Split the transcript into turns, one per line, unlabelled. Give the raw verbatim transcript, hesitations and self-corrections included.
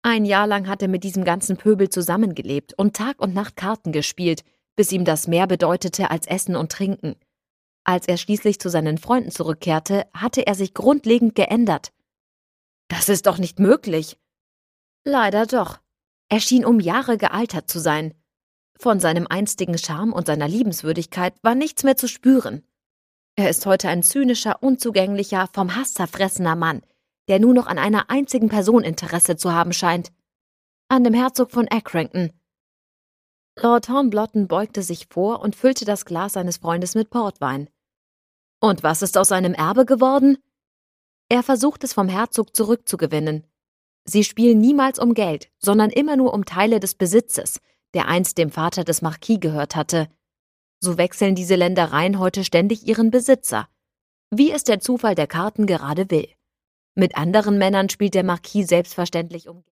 Ein Jahr lang hat er mit diesem ganzen Pöbel zusammengelebt und Tag und Nacht Karten gespielt, bis ihm das mehr bedeutete als Essen und Trinken. Als er schließlich zu seinen Freunden zurückkehrte, hatte er sich grundlegend geändert. »Das ist doch nicht möglich!« »Leider doch. Er schien um Jahre gealtert zu sein. Von seinem einstigen Charme und seiner Liebenswürdigkeit war nichts mehr zu spüren. Er ist heute ein zynischer, unzugänglicher, vom Hass zerfressener Mann, der nur noch an einer einzigen Person Interesse zu haben scheint. An dem Herzog von Accrington.« Lord Hornblotten beugte sich vor und füllte das Glas seines Freundes mit Portwein. »Und was ist aus seinem Erbe geworden?« Er versucht es vom Herzog zurückzugewinnen. Sie spielen niemals um Geld, sondern immer nur um Teile des Besitzes, der einst dem Vater des Marquis gehört hatte. So wechseln diese Ländereien heute ständig ihren Besitzer, wie es der Zufall der Karten gerade will. Mit anderen Männern spielt der Marquis selbstverständlich um Geld.